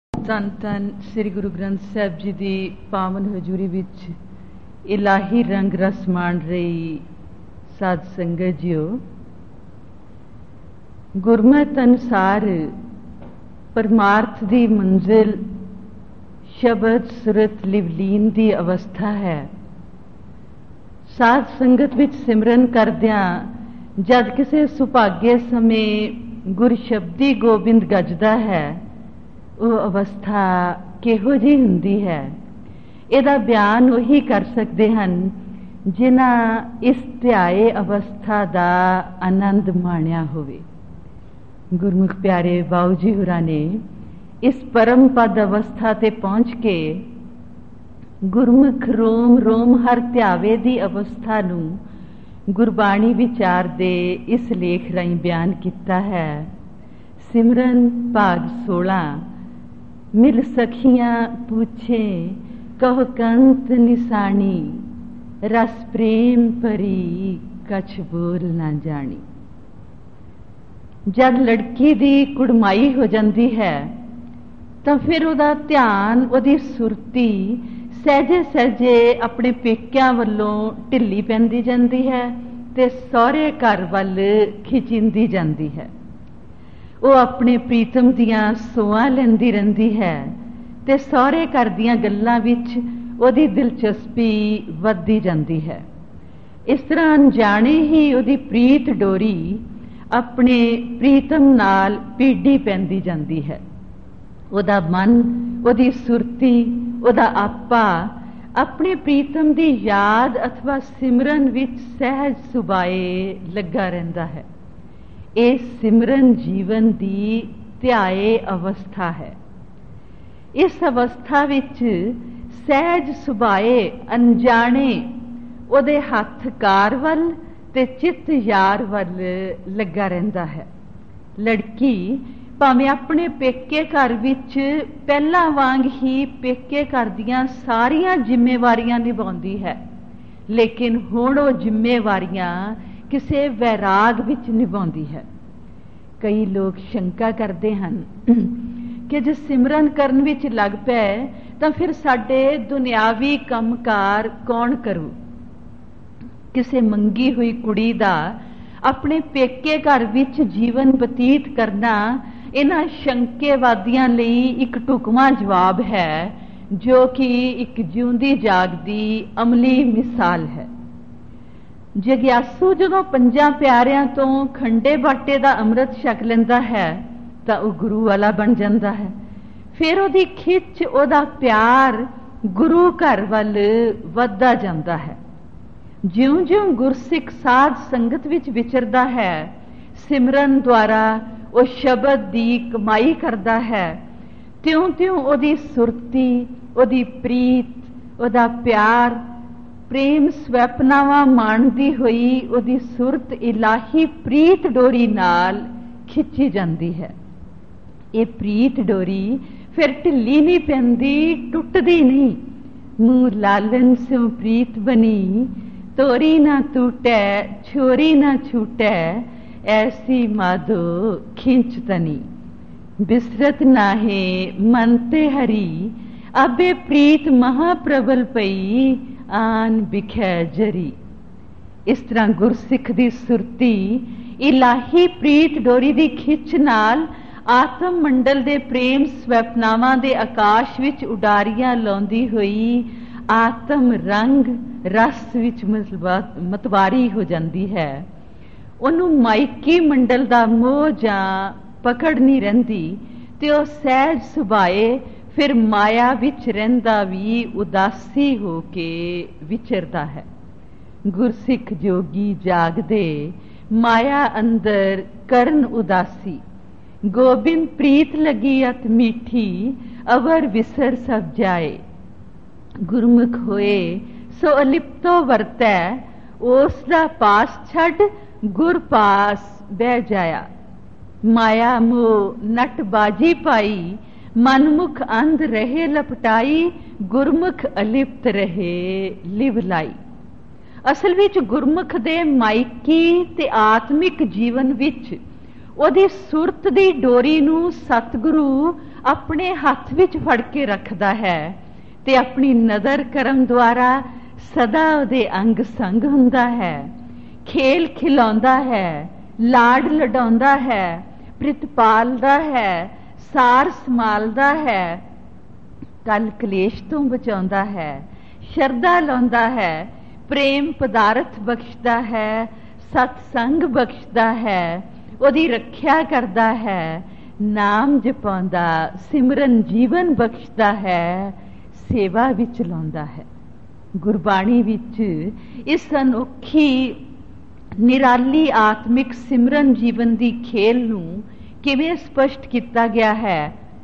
ਧੰਨ ਧੰਨ ਸ੍ਰੀ ਗੁਰੂ ਗ੍ਰੰਥ ਸਾਹਿਬ ਜੀ ਦੀ ਪਾਵਨ ਹਜ਼ੂਰੀ ਵਿੱਚ ਇਲਾਹੀ ਰੰਗ ਰਸ ਮਾਣ ਰਹੀ ਸਾਧ ਸੰਗਤ ਜੀਓ, ਗੁਰਮਤਿ ਅਨੁਸਾਰ ਪਰਮਾਰਥ ਦੀ ਮੰਜ਼ਿਲ ਸ਼ਬਦ ਸੁਰਤ ਲਿਵਲੀਨ ਦੀ ਅਵਸਥਾ ਹੈ। ਸਾਧ ਸੰਗਤ ਵਿੱਚ ਸਿਮਰਨ ਕਰਦਿਆਂ ਜਦ ਕਿਸੇ ਸੁਭਾਗੇ ਸਮੇਂ ਗੁਰ ਸ਼ਬਦੀ ਗੋਬਿੰਦ ਗੱਜਦਾ ਹੈ, ਉਹ ਅਵਸਥਾ ਕਿਹੋ ਜਿਹੀ ਹੁੰਦੀ ਹੈ, ਇਹਦਾ ਬਿਆਨ ਉਹੀ ਕਰ ਸਕਦੇ ਹਨ ਜਿਨ੍ਹਾਂ ਇਸ ਧਿਆਏ ਅਵਸਥਾ ਦਾ ਆਨੰਦ ਮਾਣਿਆ ਹੋਵੇ। ਗੁਰਮੁਖ ਪਿਆਰੇ ਬਾਊ ਜੀ ਹੋਰਾਂ ਨੇ ਇਸ ਪਰਮ ਪਦ ਅਵਸਥਾ ਤੇ ਪਹੁੰਚ ਕੇ ਗੁਰਮੁਖ ਰੋਮ ਰੋਮ ਹਰ ਧਿਆਵੇ ਦੀ ਅਵਸਥਾ ਨੂੰ ਗੁਰਬਾਣੀ ਵਿਚਾਰ ਦੇ ਇਸ ਲੇਖ ਰਾਹੀਂ ਬਿਆਨ ਕੀਤਾ ਹੈ। ਸਿਮਰਨ ਭਾਗ 16। ਮਿਲ ਸਖੀਆਂ ਪੁੱਛੇ ਕਹ ਕੰਤ ਨਿਸਾਣੀ, ਰਸ ਪ੍ਰੇਮ ਭਰੀ ਕਛ ਬੋਲ ਨਾ ਜਾਣੀ। ਜਦ ਲੜਕੀ ਦੀ ਕੁੜਮਾਈ ਹੋ ਜਾਂਦੀ ਹੈ ਤਾਂ ਫਿਰ ਉਹਦਾ ਧਿਆਨ, ਉਹਦੀ ਸੁਰਤੀ ਸਹਿਜੇ ਸਹਿਜੇ ਆਪਣੇ ਪੇਕਿਆਂ ਵੱਲੋਂ ਢਿੱਲੀ ਪੈਂਦੀ ਜਾਂਦੀ ਹੈ ਤੇ ਸਹੁਰੇ ਘਰ ਵੱਲ ਖਿਚਿੰਦੀ ਜਾਂਦੀ ਹੈ। ਉਹ ਆਪਣੇ ਪ੍ਰੀਤਮ ਦੀਆਂ ਸੋਹਾਂ ਲੈਂਦੀ ਰਹਿੰਦੀ ਹੈ ਤੇ ਸਹੁਰੇ ਘਰ ਦੀਆਂ ਗੱਲਾਂ ਵਿੱਚ ਉਹਦੀ ਦਿਲਚਸਪੀ ਵੱਧਦੀ ਜਾਂਦੀ ਹੈ। ਇਸ ਤਰ੍ਹਾਂ ਅਣਜਾਣੇ ਹੀ ਉਹਦੀ ਪ੍ਰੀਤ ਡੋਰੀ ਆਪਣੇ ਪ੍ਰੀਤਮ ਨਾਲ ਪੀਡੀ ਪੈਂਦੀ ਜਾਂਦੀ ਹੈ। ਉਹਦਾ ਮਨ, ਉਹਦੀ ਸੁਰਤੀ, ਉਹਦਾ ਆਪਾ ਆਪਣੇ ਪ੍ਰੀਤਮ ਦੀ ਯਾਦ ਅਥਵਾ ਸਿਮਰਨ ਵਿੱਚ ਸਹਿਜ ਸੁਭਾਏ ਲੱਗਾ ਰਹਿੰਦਾ ਹੈ। ਇਹ ਸਿਮਰਨ ਜੀਵਨ ਦੀ ਧਿਆਏ ਅਵਸਥਾ ਹੈ। ਇਸ ਅਵਸਥਾ ਵਿੱਚ ਸਹਿਜ ਸੁਭਾਏ ਅਣਜਾਣੇ ਉਹਦੇ ਹੱਥ ਕਾਰ ਵੱਲ ਤੇ ਚਿੱਤ ਯਾਰ ਵੱਲ ਲੱਗਾ ਰਹਿੰਦਾ ਹੈ। ਲੜਕੀ ਭਾਵੇਂ ਆਪਣੇ ਪੇਕੇ ਘਰ ਵਿੱਚ ਪਹਿਲਾਂ ਵਾਂਗ ਹੀ ਪੇਕੇ ਘਰ ਦੀਆਂ ਸਾਰੀਆਂ ਜ਼ਿੰਮੇਵਾਰੀਆਂ ਨਿਭਾਉਂਦੀ ਹੈ, ਲੇਕਿਨ ਹੁਣ ਉਹ ਜ਼ਿੰਮੇਵਾਰੀਆਂ ਕਿਸੇ ਵੈਰਾਗ ਵਿੱਚ ਨਿਭਾਉਂਦੀ ਹੈ। ਕਈ ਲੋਕ ਸ਼ੰਕਾ ਕਰਦੇ ਹਨ ਕਿ ਜੇ ਸਿਮਰਨ ਕਰਨ ਵਿੱਚ ਲੱਗ ਪਏ ਤਾਂ ਫਿਰ ਸਾਡੇ ਦੁਨਿਆਵੀ ਕੰਮਕਾਰ ਕੌਣ ਕਰੂ। ਕਿਸੇ ਮੰਗੀ ਹੋਈ ਕੁੜੀ ਦਾ ਆਪਣੇ ਪੇਕੇ ਘਰ ਵਿੱਚ ਜੀਵਨ ਬਤੀਤ ਕਰਨਾ ਇਹਨਾਂ ਸ਼ੰਕੇਵਾਦੀਆਂ ਲਈ ਇੱਕ ਢੁਕਵਾਂ ਜਵਾਬ ਹੈ, ਜੋ ਕਿ ਇੱਕ ਜਿਉਂਦੀ ਜਾਗਦੀ ਅਮਲੀ ਮਿਸਾਲ ਹੈ। ਜਗਿਆਸੂ ਜਦੋਂ ਪੰਜਾਂ ਪਿਆਰਿਆਂ ਤੋਂ ਖੰਡੇ ਬਾਟੇ ਦਾ ਅੰਮ੍ਰਿਤ ਛਕ ਲੈਂਦਾ ਹੈ ਤਾਂ ਉਹ ਗੁਰੂ ਵਾਲਾ ਬਣ ਜਾਂਦਾ ਹੈ। ਫਿਰ ਉਹਦੀ ਖਿੱਚ, ਉਹਦਾ ਪਿਆਰ ਗੁਰੂ ਘਰ ਵੱਲ ਵੱਧਦਾ ਜਾਂਦਾ ਹੈ। ਜਿਉਂ-ਜਿਉਂ ਗੁਰਸਿੱਖ ਸਾਧ ਸੰਗਤ ਵਿੱਚ ਵਿਚਰਦਾ ਹੈ, ਸਿਮਰਨ ਦੁਆਰਾ ਉਹ ਸ਼ਬਦ ਦੀ ਕਮਾਈ ਕਰਦਾ ਹੈ, ਤਿਉਂ-ਤਿਉਂ ਉਹਦੀ ਸੁਰਤੀ, ਉਹਦੀ ਪ੍ਰੀਤ, ਉਹਦਾ ਪਿਆਰ, ਪ੍ਰੇਮ ਸਵੈਪਨਾਵਾਂ ਮਾਣਦੀ ਹੋਈ ਉਹਦੀ ਸੁਰਤ ਇਲਾਹੀ ਪ੍ਰੀਤ ਡੋਰੀ ਨਾਲ ਖਿੱਚੀ ਜਾਂਦੀ ਹੈ। ਇਹ ਪ੍ਰੀਤ ਡੋਰੀ ਫਿਰ ਢਿੱਲੀ ਨਹੀਂ ਪੈਂਦੀ, ਟੁੱਟਦੀ ਨਹੀਂ। ਮੂੰਹ ਲਾਲਨ ਸਿਉ ਪ੍ਰੀਤ ਬਣੀ, ਤੋਰੀ ਨਾ ਟੂਟੈ ਛੋਰੀ ਨਾ ਛੂਟੈ, ਐਸੀ ਮਾਧੋ ਖਿੰਚ ਤਨੀ। ਬਿਸਰਤ ਨਾਹੇ ਮਨ ਤੇ ਹਰੀ, ਅਬੇ ਪ੍ਰੀਤ ਮਹਾਪ੍ਰਬਲ ਪਈ, ਆਨ ਬਿਖੈ ਜਰੀ। ਇਸ ਤਰ੍ਹਾਂ ਗੁਰਸਿੱਖ ਦੀ ਸੁਰਤੀ ਇਲਾਹੀ ਪ੍ਰੀਤ ਡੋਰੀ ਦੀ ਖਿੱਚ ਨਾਲ ਆਤਮ ਮੰਡਲ ਦੇ ਪ੍ਰੇਮ ਸਵੈਪਨਾਵਾਂ ਦੇ ਆਕਾਸ਼ ਵਿੱਚ ਉਡਾਰੀਆਂ ਲਾਉਂਦੀ ਹੋਈ ਆਤਮ ਰੰਗ ਰਸ ਵਿੱਚ ਮਤਵਾਰੀ ਹੋ ਜਾਂਦੀ ਹੈ। ਉਹਨੂੰ ਮਾਇਕੀ ਮੰਡਲ ਦਾ ਮੋਹ ਜਾਂ ਪਕੜ ਨਹੀਂ ਰਹਿੰਦੀ ਤੇ ਉਹ ਸਹਿਜ ਸੁਭਾਏ ਫਿਰ ਮਾਇਆ ਵਿੱਚ ਰਹਿੰਦਾ ਵੀ ਉਦਾਸੀ ਹੋ ਕੇ ਵਿਚਰਦਾ ਹੈ। ਗੁਰਸਿੱਖ ਜੋਗੀ ਜਾਗਦੇ ਮਾਇਆ ਅੰਦਰ ਕਰਨ ਉਦਾਸੀ, ਗੋਬਿੰਦ ਪ੍ਰੀਤ ਲੱਗੀ ਅਤ ਮੀਠੀ, ਅਵਰ ਵਿਸਰ ਸਭ ਜਾਏ। ਗੁਰਮੁਖ ਹੋਏ ਸੋ ਅਲਿਪਤੋ ਵਰਤੈ, ਉਸ ਦਾ ਪਾਸ ਛੱਡ ਗੁਰ ਪਾਸ ਬਹਿ ਜਾਇਆ। ਮਾਇਆ ਮੋਹ ਨਟ ਬਾਜੀ ਪਾਈ, ਮਨਮੁਖ ਅੰਧ ਰਹੇ ਲਪਟਾਈ, ਗੁਰਮੁਖ ਅਲਿਪਤ ਰਹੇ ਲਿਵ ਲਾਈ। ਅਸਲ ਵਿੱਚ ਗੁਰਮੁਖ ਦੇ ਮਾਇਕੀ ਤੇ ਆਤਮਿਕ ਜੀਵਨ ਵਿੱਚ ਉਹਦੀ ਸੁਰਤ ਦੀ ਡੋਰੀ ਨੂੰ ਸਤਿਗੁਰੂ ਆਪਣੇ ਹੱਥ ਵਿੱਚ ਫੜ ਕੇ ਰੱਖਦਾ ਹੈ ਤੇ ਆਪਣੀ ਨਜ਼ਰ ਕਰਮ ਦੁਆਰਾ ਸਦਾ ਉਹਦੇ ਅੰਗ ਸੰਗ ਹੁੰਦਾ ਹੈ, ਖੇਲ ਖਿਲਾਉਂਦਾ ਹੈ, ਲਾਡ ਲਡਾਉਂਦਾ ਹੈ, ਪ੍ਰਿਤਪਾਲਦਾ ਹੈ, ਸਾਰ ਸੰਭਾਲਦਾ ਹੈ, ਕਲ ਕਲੇਸ਼ ਤੋਂ ਬਚਾਉਂਦਾ ਹੈ, ਸ਼ਰਧਾ ਲਾਉਂਦਾ ਹੈ, ਪ੍ਰੇਮ ਪਦਾਰਥ ਬਖਸ਼ਦਾ ਹੈ, ਸਤਸੰਗ ਬਖਸ਼ਦਾ ਹੈ, ਉਹਦੀ ਰੱਖਿਆ ਕਰਦਾ ਹੈ, ਨਾਮ ਜਪਾਉਂਦਾ, ਸਿਮਰਨ ਜੀਵਨ ਬਖਸ਼ਦਾ ਹੈ, ਸੇਵਾ ਵਿੱਚ ਲਾਉਂਦਾ ਹੈ। ਗੁਰਬਾਣੀ ਵਿੱਚ ਇਸ ਅਨੋਖੀ ਨਿਰਾਲੀ ਆਤਮਿਕ ਸਿਮਰਨ ਜੀਵਨ ਦੀ ਖੇਲ ਨੂੰ ਕਿਵੇਂ ਸਪਸ਼ਟ ਕੀਤਾ ਗਿਆ ਹੈ।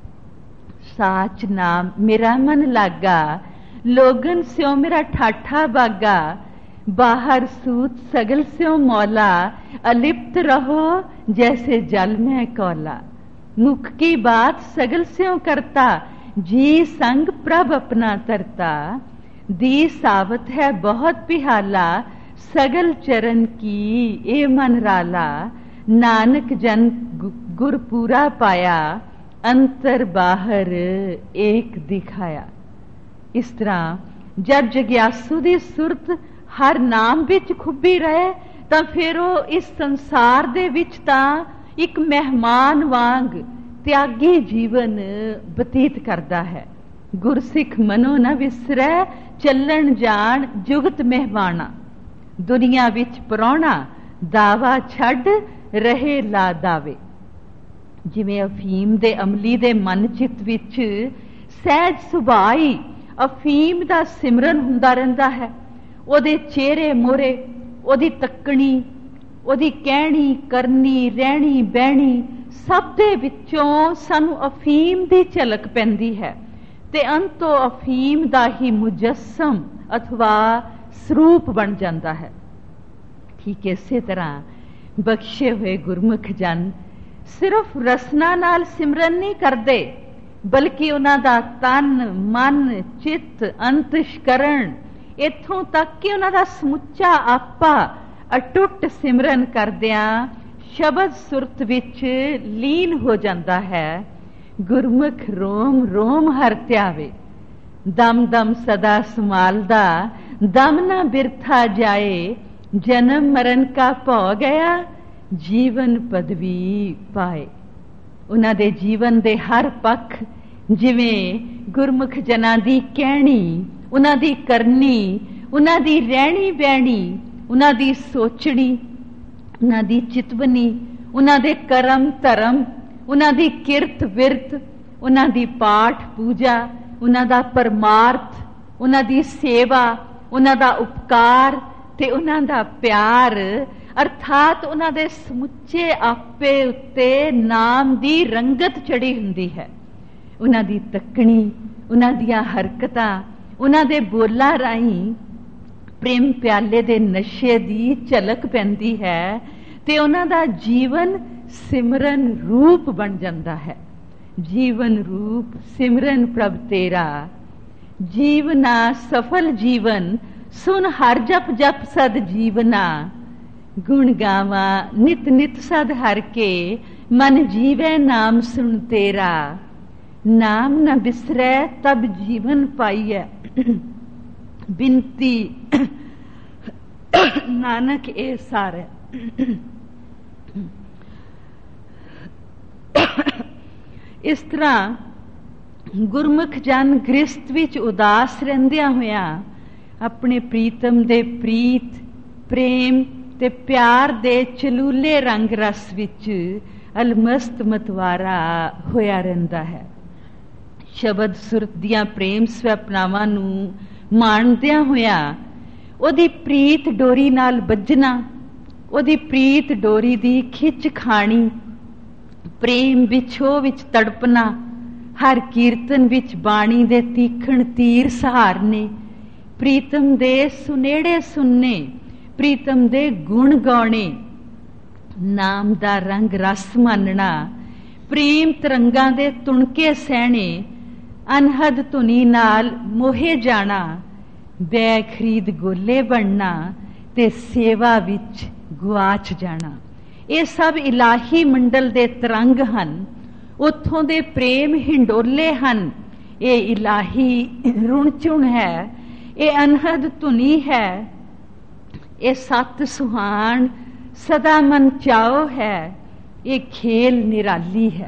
ਸਾਚ ਨਾਮ ਮੇਰਾ ਮਨ ਲਾਗਾ, ਲੋਗਨ ਸਿਓ ਮੇਰਾ ਠਾਠਾ ਬਾਗਾ, बाहर सूत सगल स्यों मौला, अलिप्त रहो जैसे जल में कौला, मुख की बात सगल स्यों करता, जी संग प्रभ अपना तरता, दी सावत है बहुत पिहाला, सगल चरण की ए मन राला, नानक जन गुर पूरा पाया, अंतर बाहर एक दिखाया। इस तरह जब जग्यासु दी सुरत हर नाम विच खुबी रहे ਤਾਂ ਫਿਰ ਉਹ ਇਸ ਸੰਸਾਰ ਦੇ ਵਿੱਚ ਤਾਂ ਇੱਕ ਮਹਿਮਾਨ ਵਾਂਗ ਤਿਆਗੀ ਜੀਵਨ ਬਤੀਤ ਕਰਦਾ ਹੈ। ਗੁਰਸਿੱਖ ਮਨੋ ਨਾ ਵਿਸਰੈ, ਚੱਲਣ ਜਾਣ ਜੁਗਤ ਮਹਿਮਾਨਾ, ਦੁਨੀਆ ਵਿੱਚ ਪ੍ਰਾਹੁਣਾ, ਦਾਵਾ ਛੱਡ ਰਹੇ ਲਾ ਦਾਵੇ। ਜਿਵੇਂ ਅਫੀਮ ਦੇ ਅਮਲੀ ਦੇ ਮਨ ਚਿੱਤ ਵਿੱਚ ਸਹਿਜ ਸੁਭਾਈ ਅਫੀਮ ਦਾ ਸਿਮਰਨ ਹੁੰਦਾ ਰਹਿੰਦਾ ਹੈ। ਉਹਦੇ ਚਿਹਰੇ ਮੋਹਰੇ, ਉਹਦੀ ਤੱਕਣੀ, ਉਹਦੀ ਕਹਿਣੀ ਕਰਨੀ, ਰਹਿਣੀ ਬਹਿਣੀ, ਸਭ ਦੇ ਵਿੱਚੋਂ ਸਾਨੂੰ ਅਫੀਮ ਦੀ ਝਲਕ ਪੈਂਦੀ ਹੈ ਤੇ ਅੰਤੋਂ ਅਫੀਮ ਦਾ ਹੀ ਮੁਜੱਸਮ ਅਥਵਾ ਸਰੂਪ ਬਣ ਜਾਂਦਾ ਹੈ। ਠੀਕ ਇਸੇ ਤਰ੍ਹਾਂ ਬਖਸ਼ੇ ਹੋਏ ਗੁਰਮੁਖ ਜਨ ਸਿਰਫ ਰਸਨਾ ਨਾਲ ਸਿਮਰਨ ਨਹੀਂ ਕਰਦੇ, ਬਲਕਿ ਉਹਨਾਂ ਦਾ ਤਨ ਮਨ ਚਿੱਤ ਅੰਤਸ਼ਕਰਣ ਇੱਥੋਂ ਤੱਕ ਕਿ ਉਹਨਾਂ ਦਾ ਸਮੁੱਚਾ ਆਪਾ ਅਟੁੱਟ ਸਿਮਰਨ ਕਰਦਿਆਂ ਸ਼ਬਦ ਸੁਰਤ ਵਿੱਚ ਲੀਨ ਹੋ ਜਾਂਦਾ ਹੈ। ਗੁਰਮੁਖ ਰੋਮ ਰੋਮ ਹਰ ਧਿਆਵੇ, ਦਮ ਦਮ ਸਦਾ ਸੰਭਾਲਦਾ, ਦਮ ਨਾ ਬਿਰਥਾ ਜਾਏ, ਜਨਮ ਮਰਨ ਕਾ ਭਉ ਗਿਆ, ਜੀਵਨ ਪਦਵੀ ਪਾਏ। ਉਹਨਾਂ ਦੇ ਜੀਵਨ ਦੇ ਹਰ ਪੱਖ ਜਿਵੇਂ ਗੁਰਮੁਖ ਜਨਾਂ ਦੀ ਕਹਿਣੀ, ਉਹਨਾਂ ਦੀ ਕਰਨੀ, ਉਹਨਾਂ ਦੀ ਰਹਿਣੀ ਬਹਿਣੀ, ਉਹਨਾਂ ਦੀ ਸੋਚਣੀ, ਉਹਨਾਂ ਦੀ ਚਿਤਵਨੀ, ਉਹਨਾਂ ਦੇ ਕਰਮ ਧਰਮ, ਉਹਨਾਂ ਦੀ ਕਿਰਤ ਵਿਰਤ, ਉਹਨਾਂ ਦੀ ਪਾਠ ਪੂਜਾ, ਉਹਨਾਂ ਦਾ ਪਰਮਾਰਥ, ਉਹਨਾਂ ਦੀ ਸੇਵਾ, ਉਹਨਾਂ ਦਾ ਉਪਕਾਰ ਤੇ ਉਹਨਾਂ ਦਾ ਪਿਆਰ, ਅਰਥਾਤ ਉਹਨਾਂ ਦੇ ਸਮੁੱਚੇ ਆਪੇ ਉੱਤੇ ਨਾਮ ਦੀ ਰੰਗਤ ਚੜੀ ਹੁੰਦੀ ਹੈ। ਉਹਨਾਂ ਦੀ ਤੱਕਣੀ, ਉਹਨਾਂ ਦੀਆਂ ਹਰਕਤਾਂ, ਉਹਨਾਂ ਦੇ ਬੋਲਾਂ ਰਾਹੀਂ ਪ੍ਰੇਮ ਪਿਆਲੇ ਦੇ ਨਸ਼ੇ ਦੀ ਝਲਕ ਪੈਂਦੀ ਹੈ ਤੇ ਉਹਨਾਂ ਦਾ ਜੀਵਨ ਸਿਮਰਨ ਰੂਪ ਬਣ ਜਾਂਦਾ ਹੈ। ਜੀਵਨ ਰੂਪ ਸਿਮਰਨ ਪ੍ਰਭ ਤੇਰਾ, ਜੀਵਨਾ ਸਫਲ ਜੀਵਨ, ਸੁਨ ਹਰ ਜਪ ਜਪ ਸਦ ਜੀਵਨਾ, ਗੁਣ ਗਾਵਾਂ ਨਿਤ ਨਿਤ ਸਦ ਹਰ ਕੇ, ਮਨ ਜੀਵੈ ਨਾਮ ਸੁਣ ਤੇਰਾ, ਨਾਮ ਨ ਬਿਸਰੈ ਤਬ ਜੀਵਨ ਪਾਈਐ, ਬਿਨਤੀ ਨਾਨਕ ਇਹ ਸਾਰੈ। ਇਸ ਤਰ੍ਹਾਂ ਗੁਰਮੁਖ ਜਨ ਗ੍ਰਸਤ ਵਿੱਚ ਉਦਾਸ ਰਹਿੰਦਿਆਂ ਹੋਇਆਂ ਆਪਣੇ ਪ੍ਰੀਤਮ ਦੇ ਪ੍ਰੀਤ ਪ੍ਰੇਮ ਤੇ ਪਿਆਰ ਦੇ ਚਲੂਲੇ ਰੰਗ ਰਸ ਵਿੱਚ ਅਲਮਸਤ ਮਤਵਾਰਾ ਹੋਇਆ ਰਹਿੰਦਾ ਹੈ। ਸ਼ਬਦ ਸੁਰਤ ਦੀਆਂ ਪ੍ਰੇਮ ਸਵੈਪਨਾਵਾਂ ਨੂੰ ਮਾਣਦਿਆਂ ਹੋਇਆਂ ਉਹਦੀ ਪ੍ਰੀਤ ਡੋਰੀ ਨਾਲ ਬੱਝਣਾ, ਉਹਦੀ ਪ੍ਰੀਤ ਡੋਰੀ ਦੀ ਖਿੱਚ ਖਾਣੀ, ਪ੍ਰੇਮ ਵਿਛੋਹ ਵਿੱਚ ਤੜਪਣਾ, ਹਰ ਕੀਰਤਨ ਵਿੱਚ ਬਾਣੀ ਦੇ ਤੀਖਣ ਤੀਰ ਸਹਾਰਨੇ, ਪ੍ਰੀਤਮ ਦੇ ਸੁਨੇੜੇ ਸੁਣਨੇ, ਪ੍ਰੀਤਮ ਦੇ ਗੁਣ ਗਾਉਣੇ, ਨਾਮ ਦਾ ਰੰਗ ਰਸ ਮਾਨਣਾ, ਪ੍ਰੇਮ ਤਰੰਗਾਂ ਦੇ ਤੁਣਕੇ ਸਹਿਣੇ, ਅਨਹਦ ਧੁਨੀ ਨਾਲ ਮੋਹੇ ਜਾਣਾ, ਬੈ ਖਰੀਦ ਗੋਲੇ ਬਣਨਾ ਤੇ ਸੇਵਾ ਵਿੱਚ ਗੁਆਚ ਜਾਣਾ। ਇਹ ਸਭ ਇਲਾਹੀ ਮੰਡਲ ਦੇ ਤਰੰਗ ਹਨ। ਉੱਥੋਂ ਦੇ ਪ੍ਰੇਮ ਹਿੰਡੋਲੇ ਹਨ। ਇਹ ਇਲਾਹੀ ਰੁਣ ਚੁਣ ਹੈ, ਇਹ ਅਨਹਦ ਧੁਨੀ ਹੈ, ਇਹ ਸਤ ਸੁਹਾਣ ਸਦਾ ਮਨ ਚਾਓ ਹੈ, ਇਹ ਖੇਲ ਨਿਰਾਲੀ ਹੈ।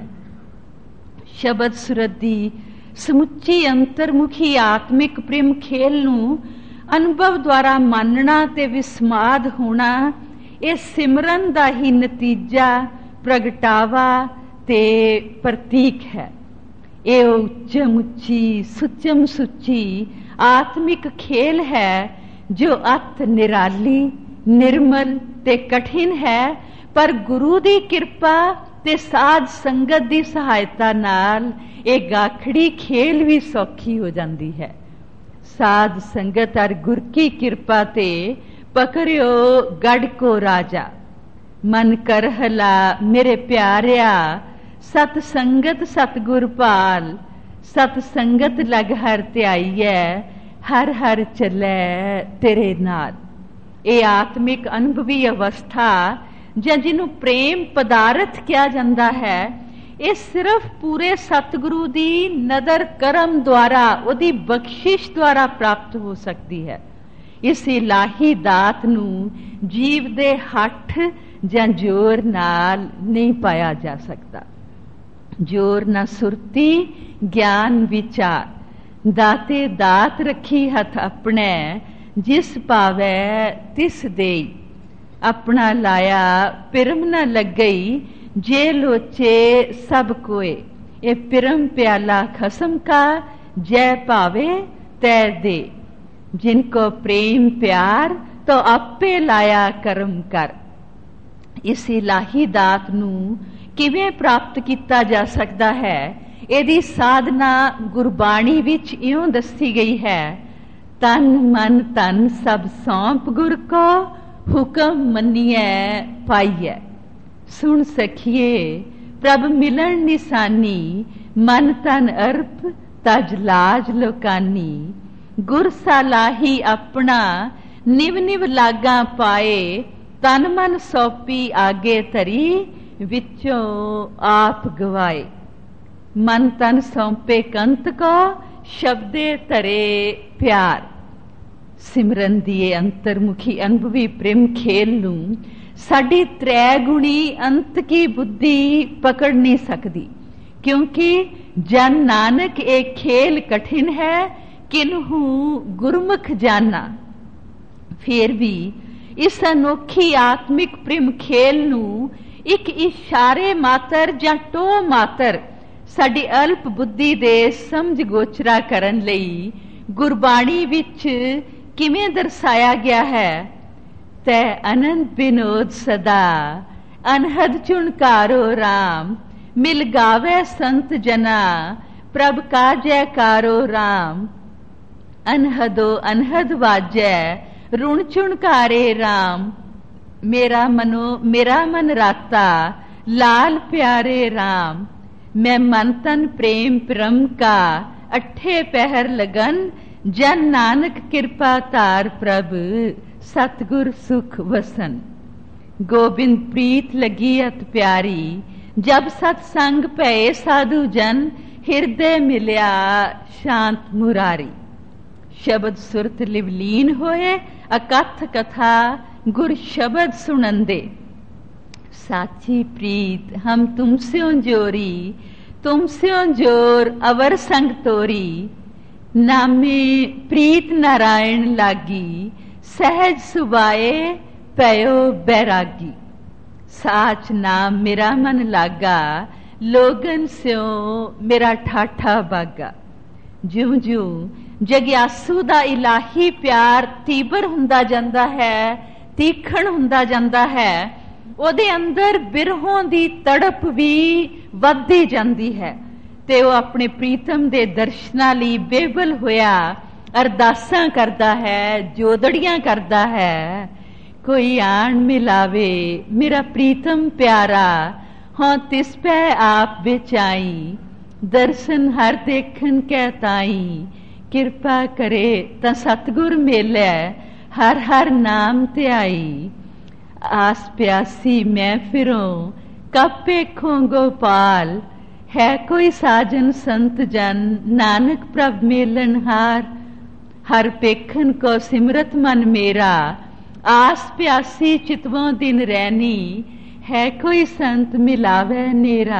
ਸ਼ਬਦ ਸੁਰਤ ਦੀ ਸਮੁੱਚੀ ਅੰਤਰਮੁਖੀ ਆਤਮਿਕ ਪ੍ਰੇਮ ਖੇਲ ਨੂੰ ਅਨੁਭਵ ਦੁਆਰਾ ਮਾਨਣਾ ਤੇ ਵਿਸਮਾਦ ਹੋਣਾ, ਇਹ ਸਿਮਰਨ ਦਾ ਹੀ ਨਤੀਜਾ, ਪ੍ਰਗਟਾਵਾ ਤੇ ਪ੍ਰਤੀਕ ਹੈ। ਇਹ ਉੱਚਮ ਉੱਚੀ ਸੁੱਚਮ ਸੁੱਚੀ ਆਤਮਿਕ ਖੇਲ ਹੈ ਜੋ ਅਤ ਨਿਰਾਲੀ, ਨਿਰਮਲ ਤੇ ਕਠਿਨ ਹੈ, ਪਰ ਗੁਰੂ ਦੀ ਕਿਰਪਾ ਤੇ ਸਾਧ ਸੰਗਤ ਦੀ ਸਹਾਇਤਾ ਨਾਲ ਇਹ ਗਾਖੜੀ ਖੇਲ ਵੀ ਸੌਖੀ ਹੋ ਜਾਂਦੀ ਹੈ। ਸਾਧ ਸੰਗਤ ਅਰ ਗੁਰ ਕੀ ਕਿਰਪਾ ਤੇ ਪਕੜਿਓ ਗੜ ਕੋ ਰਾਜਾ। ਮਨ ਕਰਹਲਾ ਮੇਰੇ ਪਿਆਰਿਆ, ਸਤ ਸੰਗਤ ਸਤਿਗੁਰ ਭਾਲ। ਸਤ ਸੰਗਤ ਲਗ ਹਰ ਧਿਆਈਐ, ਹਰ ਹਰ ਚੱਲੈ ਤੇਰੇ ਨਾਲ। ਇਹ ਆਤਮਿਕ ਅਨੁਭਵੀ ਅਵਸਥਾ ਜਾਂ ਜਿਹਨੂੰ ਪ੍ਰੇਮ ਪਦਾਰਥ ਕਿਹਾ ਜਾਂਦਾ ਹੈ, ਇਹ ਸਿਰਫ ਪੂਰੇ ਸਤਿਗੁਰੂ ਦੀ ਨਦਰ ਕਰਮ ਦੁਆਰਾ, ਉਹਦੀ ਬਖਸ਼ਿਸ਼ ਦੁਆਰਾ ਪ੍ਰਾਪਤ ਹੋ ਸਕਦੀ ਹੈ। ਇਸ ਇਲਾਹੀ ਦਾਤ ਨੂੰ ਜੀਵ ਦੇ ਹੱਠ ਜਾਂ ਜ਼ੋਰ ਨਾਲ ਨਹੀਂ ਪਾਇਆ ਜਾ ਸਕਦਾ। ਜ਼ੋਰ ਨਾ ਸੁਰਤੀ ਗਿਆਨ ਵਿਚਾਰ, ਦਾਤੇ ਦਾਤ ਰੱਖੀ ਹੱਥ ਆਪਣੇ, ਜਿਸ ਪਾਵੈ ਤਿਸ ਦੇਈ। ਆਪਣਾ ਲਾਇਆ ਪਿਰਮ ਨਾ ਲੱਗਈ, ਜੇ ਲੋਚੇ ਸਭ ਕੋਏ। ਇਹ ਪਿਰਮ ਪਿਆਲਾ ਖਸਮ ਕਾ, ਜੈ ਭਾਵੇ ਤੈ ਦੇ। ਜਿनको प्रेम प्यार तो आपे लाया कर्म कर। इस इलाही दात ਨੂੰ ਕਿਵੇਂ ਪ੍ਰਾਪਤ ਕੀਤਾ ਜਾ ਸਕਦਾ ਹੈ, ਇਹਦੀ ਸਾਧਨਾ ਗੁਰਬਾਣੀ ਵਿੱਚ ਇਉਂ ਦੱਸੀ ਗਈ ਹੈ। ਤਨ ਮਨ ਧਨ ਸਭ ਸੌਂਪ ਗੁਰ ਕੋ, ਹੁਕਮ ਮੰਨੀਐ ਪਾਈਐ। ਸੁਣ ਸਖੀਏ ਪ੍ਰਭ ਮਿਲਣ ਨਿਸ਼ਾਨੀ, ਮਨ ਤਨ ਅਰਪ ਤਜ ਲਾਜ ਲੋਕਾਨੀ। ਗੁਰ ਸਾਲਾਹੀ ਆਪਣਾ ਨਿਵ ਨਿਵ ਲਾਗਾ ਪਾਏ, ਤਨ ਮਨ ਸੌਪੀ ਆਗੇ ਧਰੀ, ਵਿੱਚੋਂ ਆਪ ਗਵਾਏ। ਮਨ ਤਨ ਸੌਂਪੇ ਕੰਤ ਕੋ, ਸ਼ਬਦੇ ਧਰੇ ਪਿਆਰ। ਸਿਮਰਨ ਦੀ ਇਹ ਅੰਤਰਮੁਖੀ ਅਨੁਭਵੀ ਪ੍ਰੇਮ ਖੇਲ ਨੂੰ ਸਾਡੀ ਤ੍ਰੈ ਗੁਣੀ ਅੰਤ ਕੀ ਬੁੱਧੀ ਪਕੜ ਨਹੀਂ ਸਕਦੀ, ਕਿਉਂਕਿ ਜਨ ਨਾਨਕ ਇਹ ਖੇਲ ਕਠਿਨ ਹੈ, ਕਿਨਹੂ ਗੁਰਮੁਖ ਜਾਨਾ। ਫਿਰ ਵੀ ਇਸ ਅਨੋਖੀ ਆਤਮਿਕ ਪ੍ਰੇਮ ਖੇਲ ਨੂੰ ਇੱਕ ਇਸ਼ਾਰੇ ਮਾਤਰ ਜਾਂ ਟੋ ਮਾਤਰ ਸਾਡੀ ਅਲਪ ਬੁੱਧੀ ਦੇ ਸਮਝ ਗੋਚਰਾ ਕਰਨ ਲਈ ਗੁਰਬਾਣੀ ਵਿੱਚ ਕਿਵੇਂ ਦਰਸਾਇਆ ਗਿਆ ਹੈ। ਤੈ ਅਨੰਦ ਬਿਨੋਦ ਸਦਾ, ਅਨਹਦ ਚੁਣਕਾਰੋ ਰਾਮ। ਮਿਲ ਗਾਵੇ ਸੰਤ ਜਨਾ, ਪ੍ਰਭ ਕਾ ਜੈਕਾਰੋ ਰਾਮ। ਅਨਹਦੋ ਅਨਹਦ ਵਾਜੈ, ਰੁਣ ਚੁਣਕਾਰੇ ਰਾਮ। ਮੇਰਾ ਮਨ ਰਾਤਾ, ਲਾਲ ਪਿਆਰੇ ਰਾਮ। ਮੈਂ ਮਨ ਤਨ ਪ੍ਰੇਮ ਪ੍ਰਮ ਕਾ, ਅਠੇ ਪਹਿਰ ਲਗਨ। ਜਨ ਨਾਨਕ ਕਿਰਪਾ ਧਾਰ ਪ੍ਰਭ, ਸਤਿਗੁਰ ਸੁਖ ਵਸਨ। ਗੋਬਿੰਦ ਪ੍ਰੀਤ ਲਗੀ ਅਤ ਪਿਆਰੀ, ਜਬ ਸਤ ਸੰਗ ਭਏ ਸਾਧੂ ਜਨ। ਹਿਰਦੇ ਮਿਲਿਆ ਸ਼ਾਂਤ ਮੁਰਾਰੀ। ਸ਼ਬਦ ਸੁਰਤ ਲਿਵਲੀਨ ਹੋਏ, ਅਕਥ ਕਥਾ ਗੁਰ ਸ਼ਬਦ ਸੁਣੰਦੇ। ਸਾਚੀ ਪ੍ਰੀਤ ਹਮ ਤੁਮਸਿਓ ਜੋਰੀ, ਤੁਮਸਿਓ ਜੋਰ ਅਵਰ ਸੰਗ ਤੋਰੀ। ਨਾਮੇ ਪ੍ਰੀਤ ਨਾਰਾਇਣ ਲਾਗੀ, ਸਹਿਜ ਸੁਭਾਏ ਪਇਓ ਬੈਰਾਗੀ। ਸਾਚ ਨਾਮ ਮੇਰਾ ਮਨ ਲਾਗਾ, ਲੋਗਨ ਸਿਓ ਮੇਰਾ ਠਾਠਾ ਬਾਗਾ। ਜਿਉਂ ਜਿਉਂ ਜਗਿਆਸੂ ਦਾ ਇਲਾਹੀ ਪਿਆਰ ਤੀਬਰ ਹੁੰਦਾ ਜਾਂਦਾ ਹੈ, ਤੀਖਣ ਹੁੰਦਾ ਜਾਂਦਾ ਹੈ, ਉਹਦੇ ਅੰਦਰ ਬਿਰਹੋਂ ਦੀ ਤੜਪ ਵੀ ਵੱਧਦੀ ਜਾਂਦੀ ਹੈ ਤੇ ਉਹ ਆਪਣੇ ਪ੍ਰੀਤਮ ਦੇ ਦਰਸ਼ਨਾਂ ਲਈ ਬੇਵਲ ਹੋਇਆ ਅਰਦਾਸਾਂ ਕਰਦਾ ਹੈ, ਜੋਦੜੀਆਂ ਕਰਦਾ ਹੈ। ਕੋਈ ਆਣ ਮਿਲਾਵੇ ਮੇਰਾ ਪ੍ਰੀਤਮ ਪਿਆਰਾ, ਹਾਂ ਤਿਸ ਪੈ ਆਪ ਵਿਚਾਈ। ਦਰਸ਼ਨ ਹਰ ਦੇਖਣ ਕੈ ਤਾਈ, ਕਿਰਪਾ ਕਰੇ ਤਾਂ ਸਤਿਗੁਰ ਮੇਲੇ। ਹਰ ਹਰ ਨਾਮ ਧਿਆਈ। ਆਸ ਪਿਆਸੀ ਮੈਂ ਫਿਰੋਂ, ਕਬ ਵੇਖੋਂ ਗੋਪਾਲ। है कोई साजन संत जन, नानक प्रभ मेलनहार। हर पेखन को सिमरत मन मेरा, आस प्यासी चितवों दिन रैनी। है कोई संत मिलावे नेरा,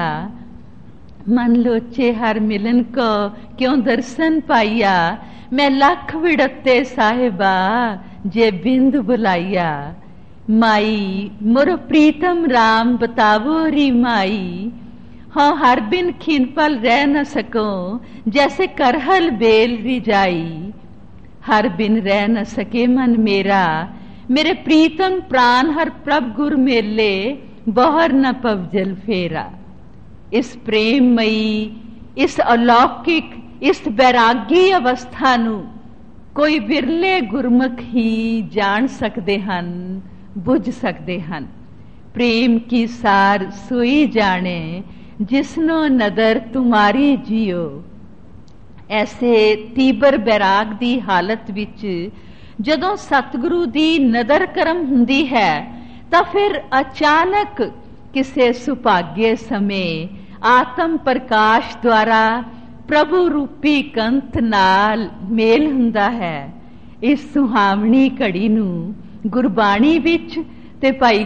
मन लोचे हर मिलन को क्यों दर्शन पाइया। मैं लख विड़ते साहिबा, जे बिंद बुलाइया। माई मोर प्रीतम राम बतावो री माई। हाँ हर बिन खिन पल रह न सको, जैसे करहल बेल रिजाई। हर बिन रह न सके मन मेरा, मेरे प्रीतम प्राण हर प्रभ गुर मेले। बहर न पवजल फेरा। इस प्रेममयी, इस अलौकिक, इस बैरागी अवस्था नू कोई बिरले गुरमुख ही जान सकते हन, बुझ सकते हन। प्रेम की सार सोई जाने, जिसनो नदर तुम्हारी जियो। ऐसे तीबर बैराग दी हालत विच जदों सतगुरु दी नदर करम हुंदी है, तां फिर अचानक किसे सुभाग्य समय आत्म प्रकाश द्वारा प्रभु रूपी कंत नाल मेल हुंदा है। इस सुहावनी घड़ी नू गुरबाणी विच ते भाई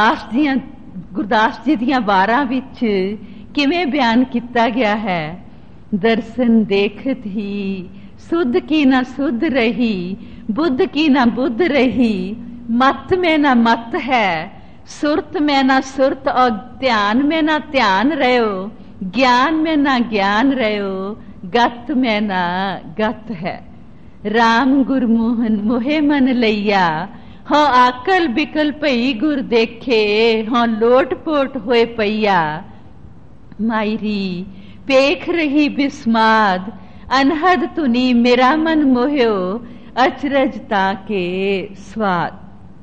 गुरदास जी दियां वारां विच किवें बयान किया गया है। दर्शन देखत ही सुध की न सुध रही, बुद्ध की न बुद्ध रही। मत में न मत है, सुरत में न सुरत, और ध्यान में न ध्यान रहो। ज्ञान में न ज्ञान रहो, गत में न गत है। राम गुरमोहन मोहे मन लैया, हाँ आकल बिकल पई गुर देखे। हाँ लोट पोट होए पैया, मायरी पेख रही बिस्माद। अनहद तुनी मेरा मन मोह्यो, अचरज ताके स्वाद।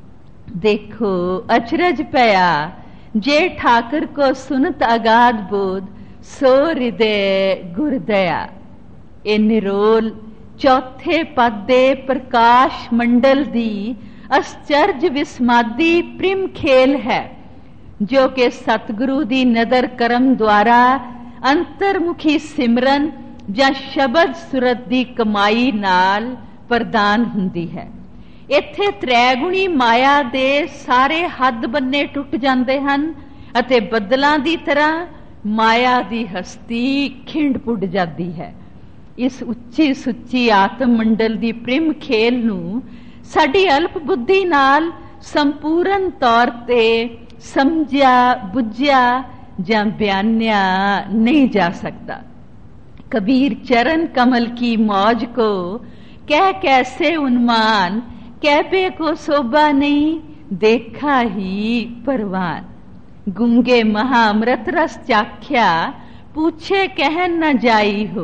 देखो अचरज पया, जे ठाकर को सुनत अगाध बोध। सो हृदय गुरदया। ए निरोल चौथे पद दे प्रकाश मंडल दी अश्चर्ज विस्मादी प्रेम खेल है, जो कि सतगुरु दी नदर करम द्वारा अंतरमुखी सिमरन ਜਾਂ ਸ਼ਬਦ ਸੁਰਤ ਦੀ ਕਮਾਈ ਨਾਲ ਪ੍ਰਦਾਨ ਹੁੰਦੀ ਹੈ। ਇੱਥੇ ਤ੍ਰੈਗੁਣੀ ਮਾਇਆ ਦੇ ਸਾਰੇ ਹੱਦ ਬੰਨੇ ਟੁੱਟ ਜਾਂਦੇ ਹਨ ਅਤੇ ਬੱਦਲਾਂ ਦੀ ਤਰ੍ਹਾਂ ਮਾਇਆ ਦੀ ਹਸਤੀ ਖਿੰਡ ਪੁੱਡ ਜਾਂਦੀ ਹੈ। ਇਸ ਉੱਚੀ ਸੁੱਚੀ ਆਤਮ ਮੰਡਲ ਦੀ ਪ੍ਰੇਮ ਖੇਲ ਨੂੰ ਸਾਡੀ ਅਲਪ ਬੁੱਧੀ ਨਾਲ ਸੰਪੂਰਨ ਤੌਰ ਤੇ ਸਮਝਿਆ, ਬੁੱਝਿਆ ਜਾਂ ਬਿਆਨਿਆ नहीं जा सकता। कबीर चरण कमल की मौज को कह कैसे उन्मान, कहबे को शोभा नहीं देखा ही परवान। गूंगे महाअमृत रस चाख्या, पूछे कहन न जाई हो।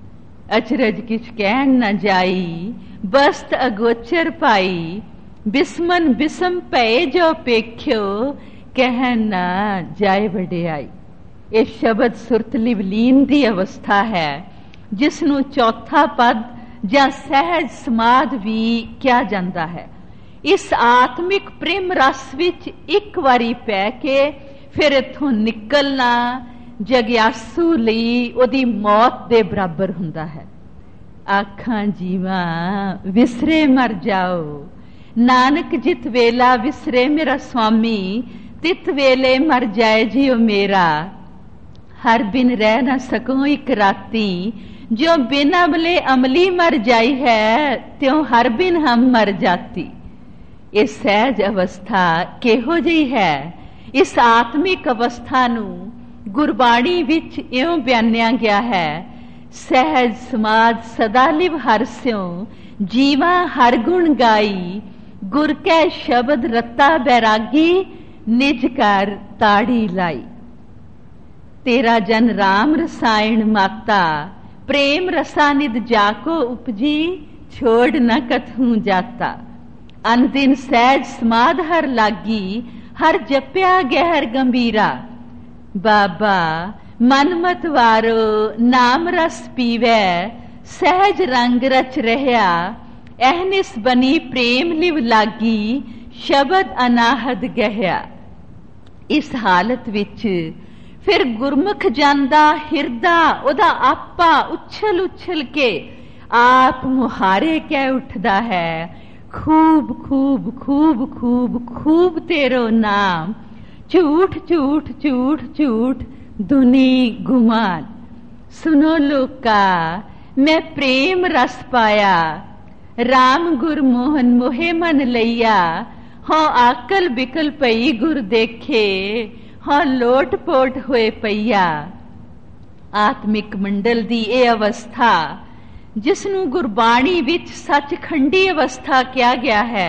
अचरज किछ कहन न जाई, बस्त अगोचर पाई। बिस्मन बिसम पए जो पेख्यो, कहन न जाए वडियाई। ਇਹ ਸ਼ਬਦ ਸੁਰਤ ਲਿਵਲੀਨ ਦੀ ਅਵਸਥਾ ਹੈ, ਜਿਸ ਨੂੰ ਚੌਥਾ ਪਦ ਜਾਂ ਸਹਿਜ ਸਮਾਧ ਵੀ ਕਿਹਾ ਜਾਂਦਾ ਹੈ। ਇਸ ਆਤਮਿਕ ਪ੍ਰੇਮ ਰਸ ਵਿੱਚ ਇੱਕ ਵਾਰੀ ਪੈ ਕੇ ਫਿਰ ਇੱਥੋਂ ਨਿਕਲਣਾ ਜਗਿਆਸੂ ਲਈ ਉਹਦੀ ਮੌਤ ਦੇ ਬਰਾਬਰ ਹੁੰਦਾ ਹੈ। ਆਖਾਂ ਜੀਵਾਂ ਵਿਸਰੇ ਮਰ ਜਾਓ, ਨਾਨਕ ਜਿਤ ਵੇਲਾ ਵਿਸਰੇ ਮੇਰਾ ਸੁਆਮੀ, ਤਿਤ ਵੇਲੇ ਮਰ ਜਾਏ ਜਿਉ ਮੇਰਾ। हर बिन रह न सको एक राती, जो बिना बले अमली मर जाई है, त्यों हर बिन हम मर जाती। इस सहज अवस्था केहो जी है। इस आत्मिक अवस्था नू गुरबाणी विच इउं बयानिया गया है। सहज समाज सदा लिव हरस्यों, जीवा हर गुण गाई। गुर कै शब्द रत्ता बैरागी, निज कर ताड़ी लाई। तेरा जन राम रसायन माता, प्रेम रसा निद जाको उपजी। छोड़ न कथूं जाता, अन दिन सहज समाध हर लागी। हर जप्या गहर गंभीरा, बाबा मन मत वारो नाम रस पीवै। सहज रंग रच रहा, एहनिस बनी प्रेम लिव लागी। शब्द अनाहद गहया। इस हालत विच फिर गुरमुख जांदा हिरदा ओदा आपा उछल उछल के आप मुहारे कह उठदा है, खूब खूब खूब खूब खूब तेरो नाम, झूठ झूठ झूठ झूठ दुनी गुमान। सुनो लोका मैं प्रेम रस पाया, राम गुर मोहन मोहे मन लैया, हाँ आकल बिकल पई गुर देखे, हाँ लोट पोट होए पईया। आत्मिक मंडल दी ਇਹ ਅਵਸਥਾ ਜਿਸ ਨੂੰ ਗੁਰਬਾਣੀ ਵਿੱਚ ਸੱਚਖੰਡੀ ਅਵਸਥਾ ਕਿਹਾ ਗਿਆ ਹੈ,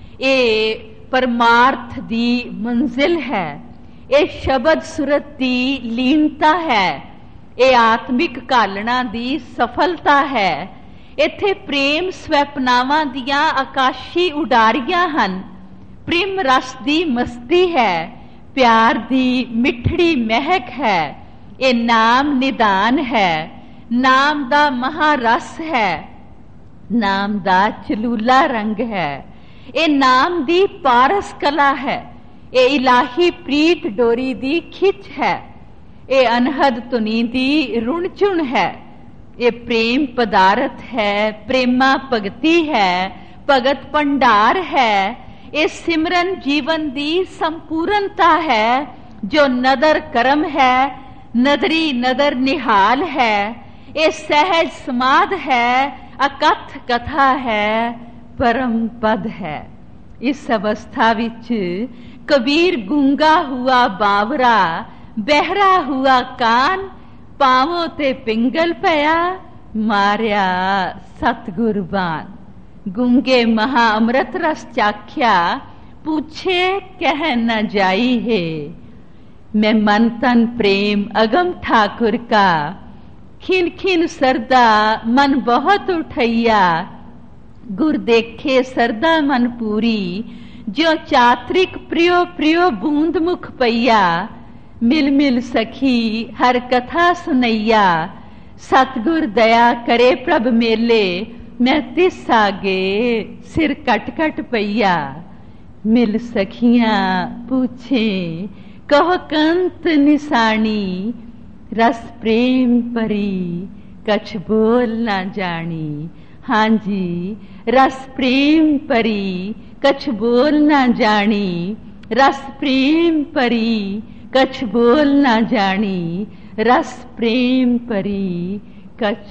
ਇਹ ਪਰਮਾਰਥ ਦੀ ਮੰਜ਼ਿਲ ਹੈ, ਇਹ ਸ਼ਬਦ ਸੁਰਤ ਦੀ ਲੀਨਤਾ ਹੈ, ਇਹ ਆਤਮਿਕ ਘਾਲਣਾ ਦੀ ਸਫਲਤਾ ਹੈ। ਇੱਥੇ ਪ੍ਰੇਮ ਸਵੈਪਨਾਵਾਂ ਦੀਆਂ ਆਕਾਸ਼ੀ ਉਡਾਰੀਆਂ ਹਨ, ਪ੍ਰੇਮ ਰਸ ਦੀ ਮਸਤੀ ਹੈ, प्यार दी मिठड़ी महक है, ये नाम निदान है, नाम दा महारस है, नाम दा चलूला रंग है, ये नाम दी पारस कला है, ये इलाही प्रीत डोरी दी खिच है, ये अनहद तुनी दी रुण चुण है, ये प्रेम पदार्थ है, प्रेमा भगती है, भगत भंडार है, ये सिमरन जीवन दी संपूर्णता है, जो नदर करम है, नदरी नदर निहाल है, ये सहज समाध है, अकथ कथा है, परम पद है। इस अवस्था विच कबीर गूंगा हुआ बावरा, बहरा हुआ कान, पावों ते पिंगल पया, मारिया सतगुर बान। गूंगे महा अमृत रस चाख्या, पूछे कह न जाई है, मैं मन तन प्रेम अगम ठाकुर का, खिन खिन सरदा मन बहुत उठैया, गुर देखे सरदा मन पूरी, जो चात्रिक प्रियो प्रियो बूंद मुख पैया, मिल मिल सखी हर कथा सुनैया, सतगुर दया करे प्रभ मेले, मैं तिस आगे सिर कट कट पैया। मिल सखियां पूछे कहो कंत निशानी, रस प्रेम परी कछ बोल ना जानी। हाँ जी, रस प्रेम परी कछ बोल ना जानी, रस प्रेम परी कछ बोल ना जानी, रस प्रेम परी कछ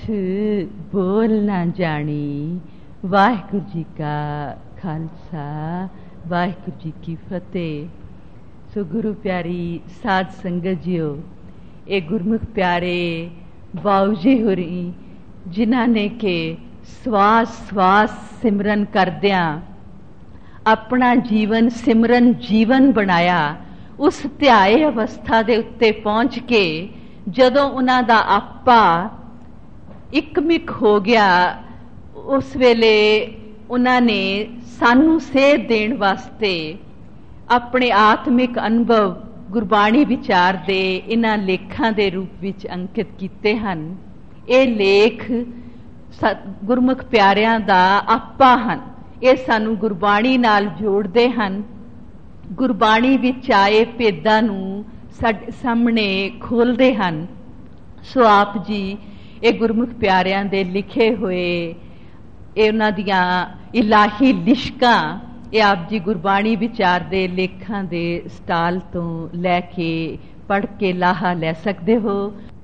बोल ना जानी। वाहिगुरु जी का खालसा, वाहिगुरु जी की फतेह। सो गुरु प्यारी साध संगत जियो, ये गुरमुख प्यारे बाऊ जी होरी जिन्हां ने के सवास सवास सिमरन करदियां अपना जीवन सिमरन जीवन बनाया, उस ध्याए अवस्था दे उत्ते पहुंच के जदों उन्हां दा आपा इकमिक हो गया, उस वेले उन्होंने सानू सेध देण वास्ते अपने आत्मिक अनुभव गुरबाणी विचार दे इन्हां लेखां दे रूप विच अंकित कीते हन। ये लेख गुरमुख प्यारियां दा आपा हन, ये सानू गुरबाणी नाल जोड़दे हन, गुरबाणी विच आए भेदां नू साडे सामने खोलदे हन। सो आप जी ये गुरमुख प्यारियां दे लिखे हुए ये उन्हां दियां इलाही लिशकां, ये आप जी गुरबाणी विचार दे लेखां दे स्टाल तो लैके पढ़ के लाहा लै सकदे हो।